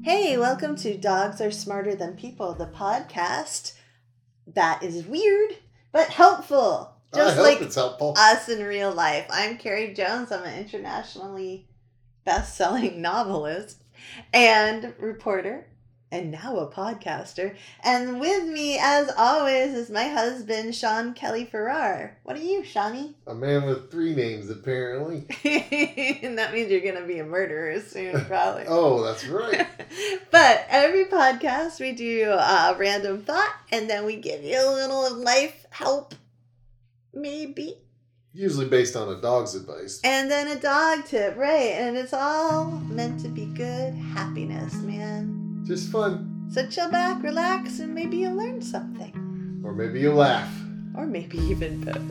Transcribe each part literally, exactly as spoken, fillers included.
Hey, welcome to Dogs Are Smarter Than People, the podcast that is weird but helpful. Just I hope like it's helpful. us in real life. I'm Carrie Jones. I'm an internationally best-selling novelist and reporter, and now a podcaster. And with me, as always, is my husband, Sean Kelly Farrar. What are you, Shawnee? A man with three names, apparently. And that means you're going to be a murderer soon, probably. Oh, that's right. But every podcast, we do a random thought, and then we give you a little life help, maybe. Usually based on a dog's advice. And then a dog tip, right? And it's all meant to be good happiness, man. Just fun. So chill back, relax, and maybe you'll learn something. Or maybe you laugh. Or maybe even both.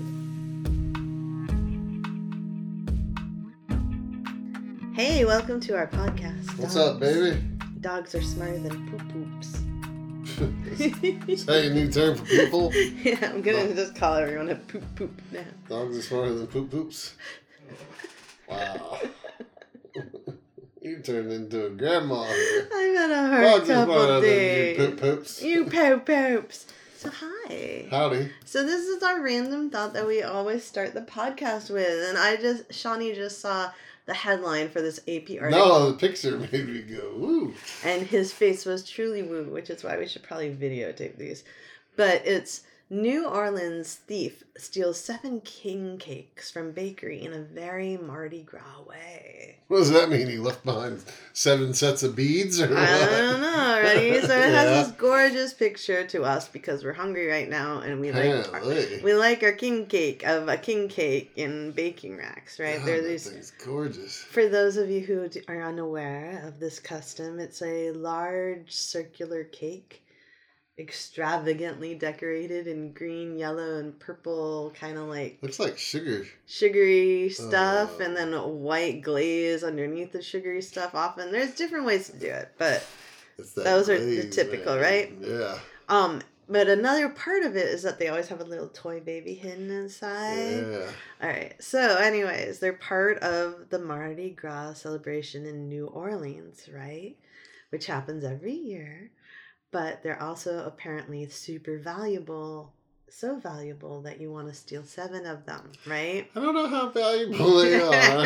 Hey, welcome to our podcast. What's Dogs. up, baby? Dogs are smarter than poop poops. Is that a new term for people? Yeah, I'm gonna no. just call everyone a poop poop now. Dogs are smarter than poop poops? Wow. You turned into a grandma here. I've had a hard Dogs couple are smarter days. than you poop poops. You poop poops. So hi. Howdy. So this is our random thought that we always start the podcast with, and I just Shawnee just saw the headline for this A P article. No, the picture made me go woo. And his face was truly woo, which is why we should probably videotape these. But it's New Orleans thief steals seven king cakes from bakery in a very Mardi Gras way. What does that mean? He left behind seven sets of beads? Or what? I don't know, ready? So it Yeah. has this gorgeous picture to us because we're hungry right now and we like our, we like our king cake of a king cake in baking racks, right? God, There, that there's thing's gorgeous. For those of you who are unaware of this custom, it's a large circular cake, extravagantly decorated in green, yellow, and purple, kind of like Looks like sugar. sugary stuff, Oh. and then a white glaze underneath the sugary stuff. Often there's different ways to do it, but It's that those are glaze, the typical, man. right? Yeah. Um, but another part of it is that they always have a little toy baby hidden inside. Yeah. All right. So, anyways, they're part of the Mardi Gras celebration in New Orleans, right? Which happens every year. But they're also apparently super valuable. So valuable that you want to steal seven of them, right? I don't know how valuable they are.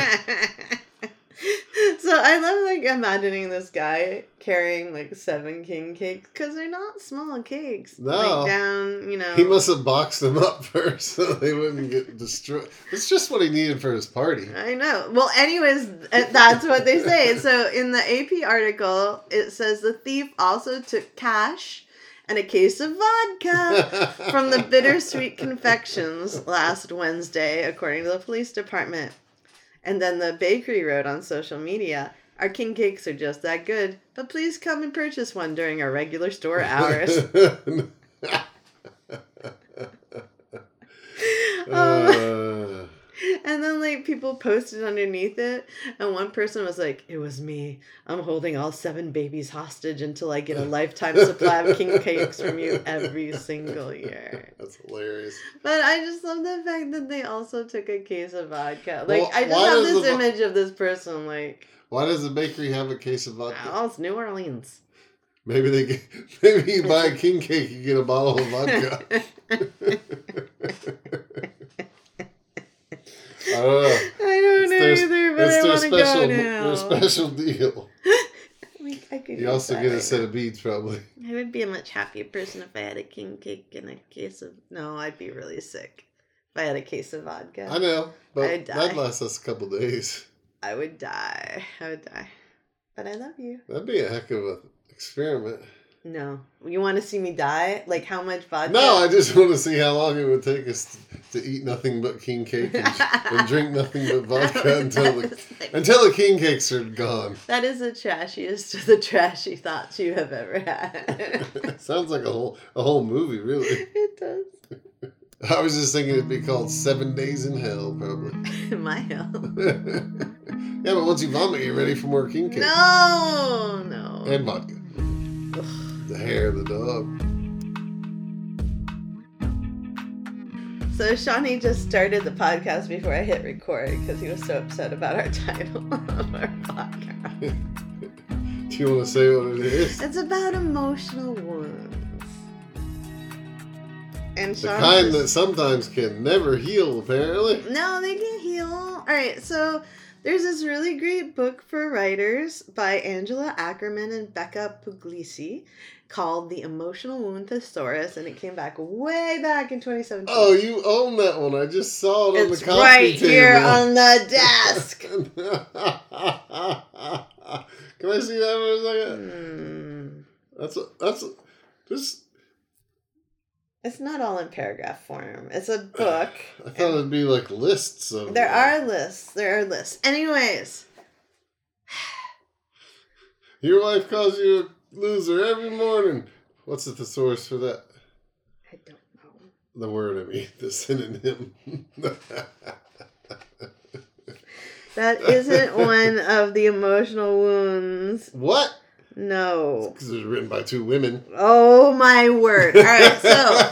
So I love like imagining this guy carrying like seven king cakes because they're not small cakes. No. Like down, you know. He must have boxed them up first so they wouldn't get destroyed. It's just what he needed for his party. I know. Well, anyways, that's what they say. So in the A P article, it says the thief also took cash and a case of vodka from the Bittersweet Confections last Wednesday, according to the police department. And then the bakery wrote on social media, "Our king cakes are just that good, but please come and purchase one during our regular store hours." uh, And then, like, people posted underneath it, and one person was like, "It was me. I'm holding all seven babies hostage until I get a lifetime supply of king cakes from you every single year." That's hilarious. But I just love the fact that they also took a case of vodka. Like, Well, I just why have does this the vo- image of this person, like, Why does the bakery have a case of vodka? oh, it's New Orleans. Maybe they get, maybe you buy a king cake, you get a bottle of vodka. I don't know. I don't It's know their- either, but it's I their want to special, go now. their special deal. Like, I could You use also that get a right set now. of beads, probably. I would be a much happier person if I had a king cake and a case of... No, I'd be really sick if I had a case of vodka. I know, but I'd die. that'd last us a couple days. I would die. I would die. But I love you. That'd be a heck of an experiment. No. You want to see me die? Like, how much vodka? No, I just want to see how long it would take us to eat nothing but king cake and, and drink nothing but vodka until the, until the king cakes are gone. That is the trashiest of the trashy thoughts you have ever had. Sounds like a whole a whole movie, really. It does. I was just thinking it'd be called Seven Days in Hell, probably. My hell. Yeah, but once you vomit, you're ready for more king cake. No, no. And vodka. The hair of the dog. So Shawnee just started the podcast before I hit record because he was so upset about our title of our podcast. Do you want to say what it is? It's about emotional wounds. And The Sean kind just- that sometimes can never heal, apparently. No, they can heal. All right, so there's this really great book for writers by Angela Ackerman and Becca Puglisi called The Emotional Wound Thesaurus, and it came back way back in twenty seventeen. Oh, you own that one. I just saw it on it's the coffee right table. here on the desk. Can I see that for a second? Hmm. That's a, that's a, this. It's not all in paragraph form. It's a book. I thought it'd be like lists of. There are lists. There are lists. Anyways. Your wife calls you a loser every morning. What's the thesaurus for that? I don't know. The word, I mean, the synonym. That isn't one of the emotional wounds. What? No. Because it was written by two women. Oh my word. All right, so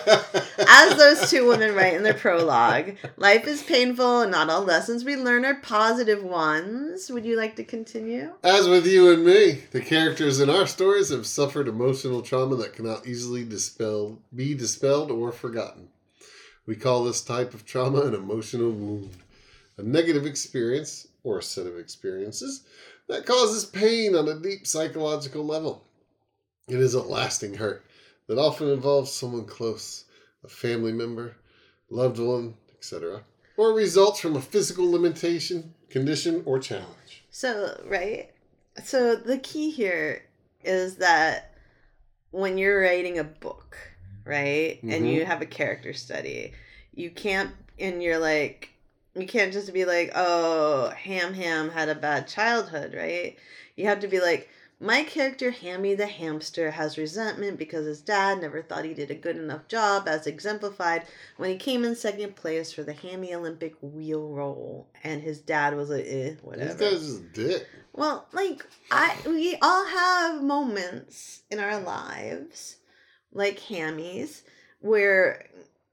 as those two women write in their prologue, life is painful and not all lessons we learn are positive ones. Would you like to continue? As with you and me, the characters in our stories have suffered emotional trauma that cannot easily dispel, be dispelled or forgotten. We call this type of trauma an emotional wound, a negative experience or a set of experiences that causes pain on a deep psychological level. It is a lasting hurt that often involves someone close, a family member, loved one, et cetera, or results from a physical limitation, condition, or challenge. So, right? So the key here is that when you're writing a book, right, mm-hmm. and you have a character study, you can't, and you're like, you can't just be like, oh, Ham Ham had a bad childhood, right? You have to be like, my character Hammy the hamster has resentment because his dad never thought he did a good enough job as exemplified when he came in second place for the Hammy Olympic wheel roll. And his dad was like, eh, whatever. This guy's just a dick. Well, like, I we all have moments in our lives, like Hammy's, where...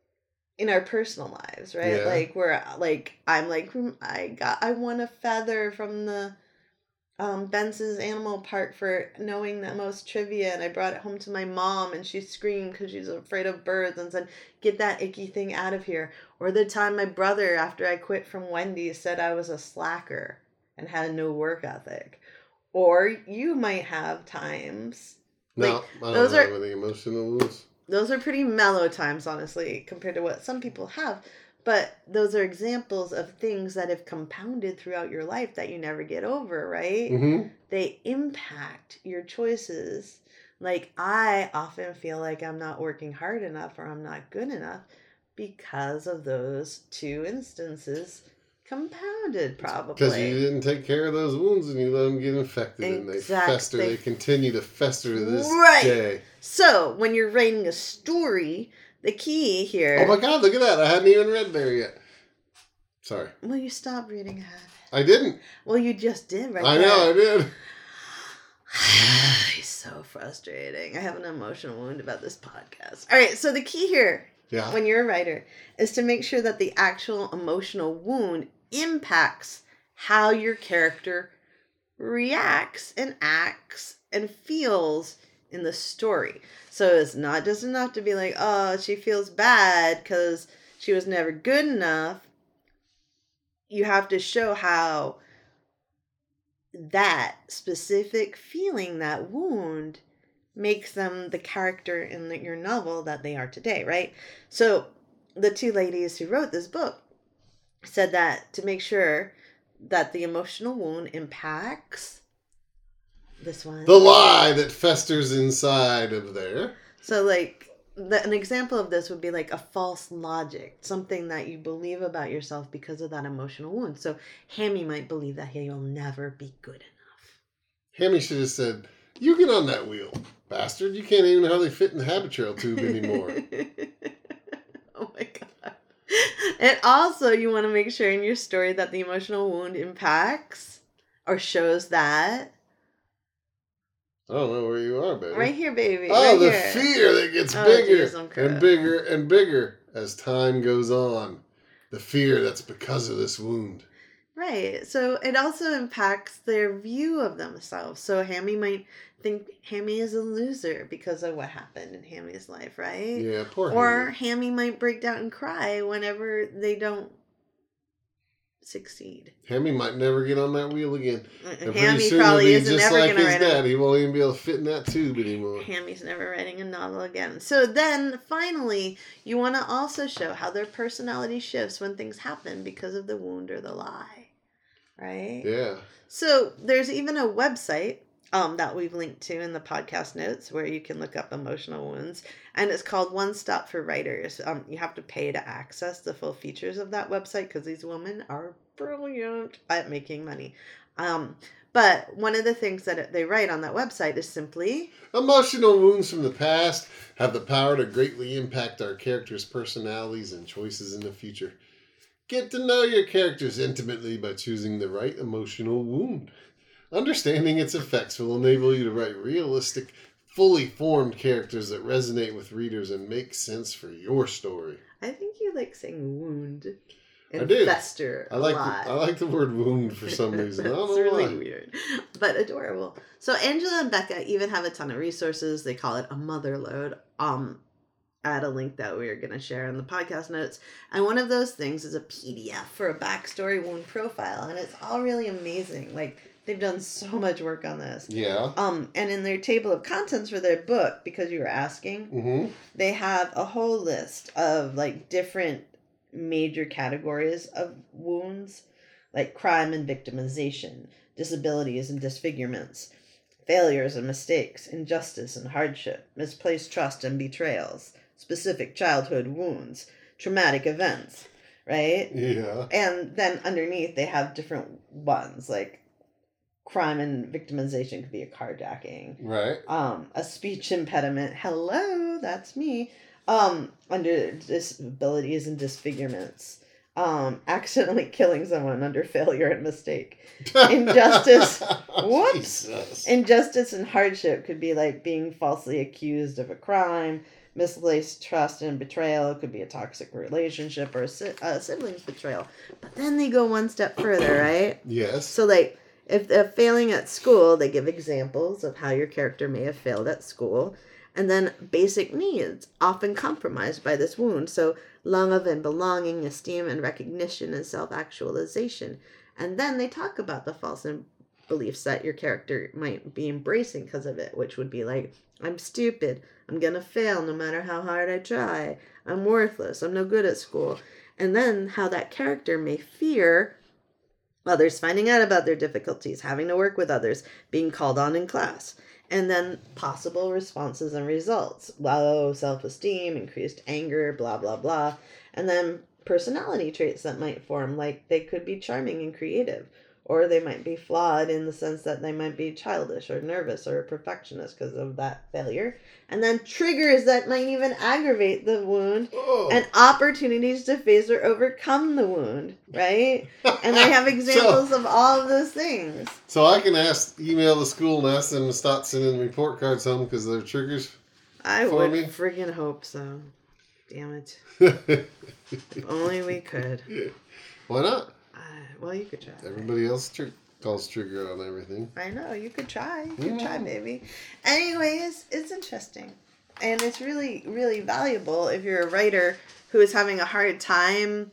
in our personal lives, right? Yeah. Like where, like I'm like I got I won a feather from the um, Benson's Animal Park for knowing the most trivia, and I brought it home to my mom, and she screamed because she's afraid of birds, and said, "Get that icky thing out of here." Or the time my brother, after I quit from Wendy's, said I was a slacker and had no work ethic. Or you might have times. No, like, I don't those have are, any emotional wounds. Those are pretty mellow times, honestly, compared to what some people have. But those are examples of things that have compounded throughout your life that you never get over, right? Mm-hmm. They impact your choices. Like, I often feel like I'm not working hard enough or I'm not good enough because of those two instances compounded, probably. Because you didn't take care of those wounds and you let them get infected, exactly. And they fester. They, they continue to fester to this right. day. So, when you're writing a story, the key here... Oh my God, look at that. I hadn't even read there yet. Sorry. Well, you stopped reading ahead. I didn't. Well, you just did right I there. know, I did. It's so frustrating. I have an emotional wound about this podcast. All right, so the key here, yeah. when you're a writer, is to make sure that the actual emotional wound impacts how your character reacts and acts and feels in the story. So it's not just enough to be like, oh, she feels bad because she was never good enough. You have to show how that specific feeling, that wound, makes them the character in the, your novel that they are today, right? So the two ladies who wrote this book said that to make sure that the emotional wound impacts this one. The lie that festers inside of there. So, like, the, an example of this would be like a false logic, something that you believe about yourself because of that emotional wound. So, Hammy might believe that he'll never be good enough. Hammy should have said, "You get on that wheel, bastard. You can't even hardly fit in the Habitrail tube anymore." Oh my God. And also, you want to make sure in your story that the emotional wound impacts or shows that. I don't know where you are, baby. Right here, baby. Oh, right the here. fear that gets oh, bigger geez, and bigger and bigger as time goes on. The fear that's because of this wound. Right. So it also impacts their view of themselves. So Hammy might think Hammy is a loser because of what happened in Hammy's life, right? Yeah, poor Or Hammy. Hammy might break down and cry whenever they don't succeed. Hammy might never get on that wheel again. And Hammy pretty soon probably he'll be isn't just ever like going to his write dad. a... He won't even be able to fit in that tube anymore. Hammy's never writing a novel again. So then, finally, you want to also show how their personality shifts when things happen because of the wound or the lie. Right? Yeah. So there's even a website um, that we've linked to in the podcast notes where you can look up emotional wounds. And it's called One Stop for Writers. Um, you have to pay to access the full features of that website because these women are brilliant at making money. Um, but one of the things that they write on that website is simply... Emotional wounds from the past have the power to greatly impact our characters' personalities and choices in the future. Get to know your characters intimately by choosing the right emotional wound. Understanding its effects will enable you to write realistic, fully formed characters that resonate with readers and make sense for your story. I think you like saying wound and I do. fester I like a lot. The, I like the word wound for some reason. I don't It's know really why. weird, but adorable. So Angela and Becca even have a ton of resources. They call it a mother load. Um, add a link that we are going to share in the podcast notes. And one of those things is a P D F for a backstory wound profile. And it's all really amazing. Like, they've done so much work on this. Yeah. Um, and in their table of contents for their book, because you were asking, Mm-hmm. they have a whole list of, like, different major categories of wounds, like crime and victimization, disabilities and disfigurements, failures and mistakes, injustice and hardship, misplaced trust and betrayals, specific childhood wounds, traumatic events, right? Yeah. And then underneath they have different ones, like crime and victimization could be a carjacking. Right. Um, a speech impediment. Hello, that's me. Um, under disabilities and disfigurements. Um, accidentally killing someone under failure and mistake. Injustice. Whoops. Jesus. Injustice and hardship could be like being falsely accused of a crime. Misplaced trust and betrayal could be a toxic relationship or a, si- a sibling's betrayal. But then they go one step further, right? Yes. So, like, if they're failing at school, they give examples of how your character may have failed at school. And then basic needs, often compromised by this wound. So love and belonging, esteem and recognition and self-actualization. And then they talk about the false beliefs that your character might be embracing because of it, which would be like, I'm stupid. I'm going to fail no matter how hard I try. I'm worthless. I'm no good at school. And then how that character may fear others finding out about their difficulties, having to work with others, being called on in class. And then possible responses and results. Low self-esteem, increased anger, blah, blah, blah. And then personality traits that might form, like they could be charming and creative. Or they might be flawed in the sense that they might be childish or nervous or a perfectionist because of that failure. And then triggers that might even aggravate the wound. Oh. And opportunities to face or overcome the wound, right? And I have examples so, of all of those things. So I can ask, email the school and ask them to stop sending report cards home because they're triggers I for would me? friggin' hope so. Damn it. If only we could. Why not? Uh, well, you could try. Everybody else tr- calls trigger on everything. I know, you could try. You could Yeah. try, baby. Anyways, it's interesting. And it's really, really valuable if you're a writer who is having a hard time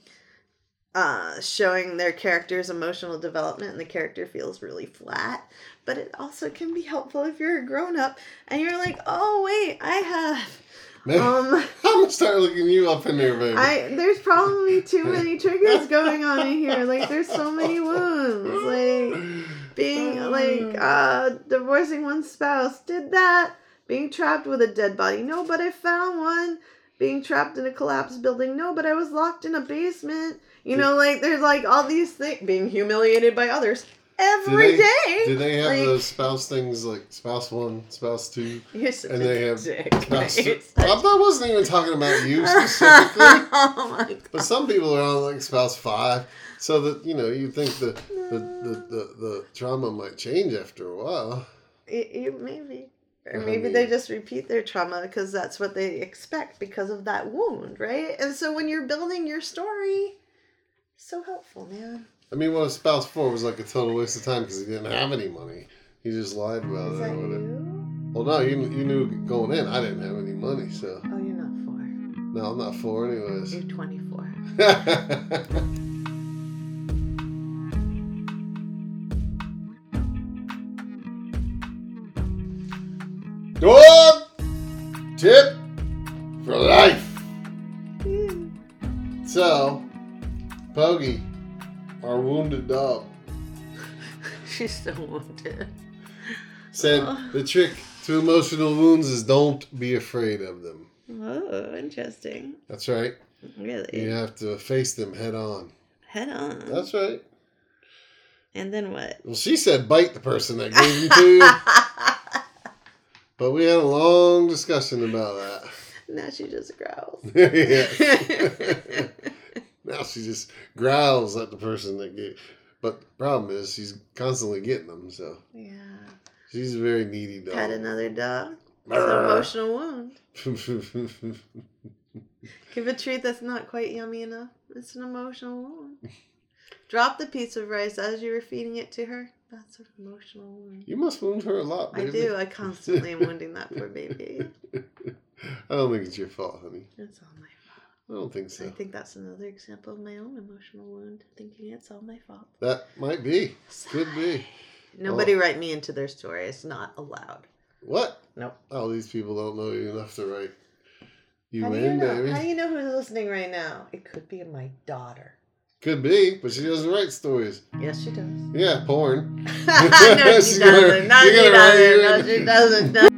uh, showing their character's emotional development and the character feels really flat. But it also can be helpful if you're a grown-up and you're like, oh, wait, I have... Man, Um, I'm going to start looking you up in there, baby. I there's probably too many triggers going on in here. Like, there's so many wounds. Like, being, like, uh, divorcing one's spouse. Did that. Being trapped with a dead body. No, but I found one. Being trapped in a collapsed building. No, but I was locked in a basement. You know, like, there's, like, all these things. Being humiliated by others. Every do they, day. Do they have like, those spouse things like spouse one, spouse two? You're such And a they have dick. spouse You're three? such- I wasn't even talking about you specifically. Oh my god. But some people are on like spouse five. So that, you know, you think the, the, the, the, the trauma might change after a while. It, it maybe. Or I maybe mean- they just repeat their trauma because that's what they expect because of that wound, right? And so when you're building your story, so helpful, man. I mean, what if spouse four was like a total waste of time because he didn't have any money? He just lied about Is it. that or whatever. you? Well, no, you, you knew going in I didn't have any money, so. Oh, you're not four. No, I'm not four anyways. You're twenty-four. Dog tip for life. So, Pogi, our wounded dog, She's still wounded. said Oh. the trick to emotional wounds is don't be afraid of them. Oh, interesting. That's right. Really? You have to face them head on. Head on. That's right. And then what? Well, she said bite the person that gave them to you. But we had a long discussion about that. Now she just growls. Yeah. Now she just growls at the person that gave. But the problem is she's constantly getting them, so Yeah. she's a very needy dog. Pet another dog. It's an emotional wound. Give a treat that's not quite yummy enough. It's an emotional wound. Drop the piece of rice as you were feeding it to her. That's an emotional wound. You must wound her a lot, baby. I do. I constantly am wounding that poor baby. I don't think it's your fault, honey. It's all my fault. I don't think so. I think that's another example of my own emotional wound. Thinking it's all my fault. That might be. Could be. Nobody Oh. write me into their story. It's not allowed. What? Nope. Oh, these people don't know you enough to write you How do in, you know? baby. How do you know who's listening right now? It could be my daughter. Could be, but she doesn't write stories. Yes, she does. Yeah, porn. No, she She's gonna- doesn't. No, she's she gonna write you doesn't. No, in. she doesn't. No.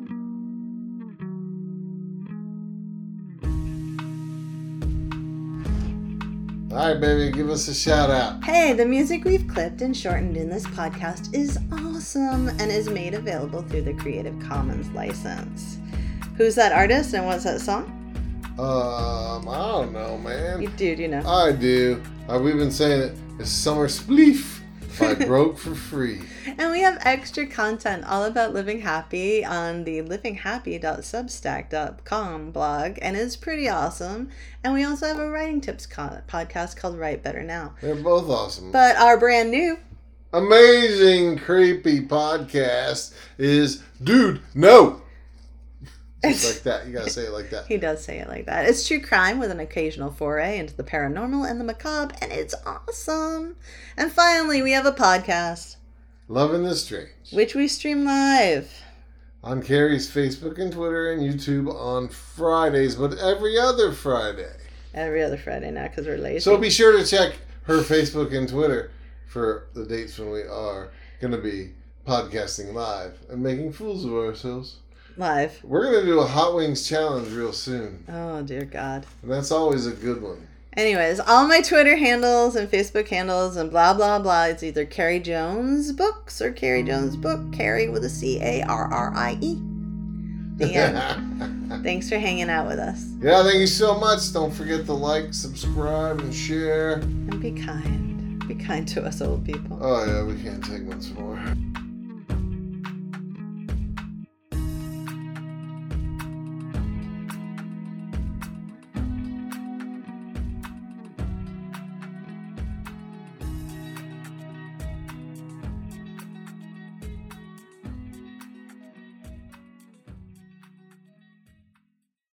All right, baby, give us a shout out. Hey, the music we've clipped and shortened in this podcast is awesome and is made available through the Creative Commons license. Who's that artist and what's that song? Um, I don't know, man. You dude, you know. I do. Uh, we've been saying it. It's Summer Spleef by Broke for Free. And we have extra content all about living happy on the living happy dot substack dot com blog, and it's pretty awesome. And we also have a writing tips con- podcast called Write Better Now. They're both awesome. But our brand new, amazing, creepy podcast is Dude, No! Just like that. You gotta say it like that. he does say it like that. It's true crime with an occasional foray into the paranormal and the macabre, and it's awesome. And finally, we have a podcast, Loving the Strange. which we stream live. On Carrie's Facebook and Twitter and YouTube on Fridays, but every other Friday. Every other Friday now because we're lazy. So be sure to check her Facebook and Twitter for the dates when we are going to be podcasting live and making fools of ourselves. Live. We're going to do a Hot Wings challenge real soon. Oh, dear God. And that's always a good one. Anyways, all my Twitter handles and Facebook handles and blah, blah, blah. It's either Carrie Jones Books or Carrie Jones Book. Carrie with a C A R R I E. The end. Thanks for hanging out with us. Yeah, thank you so much. Don't forget to like, subscribe, and share. And be kind. Be kind to us old people. Oh, yeah, we can't take much more.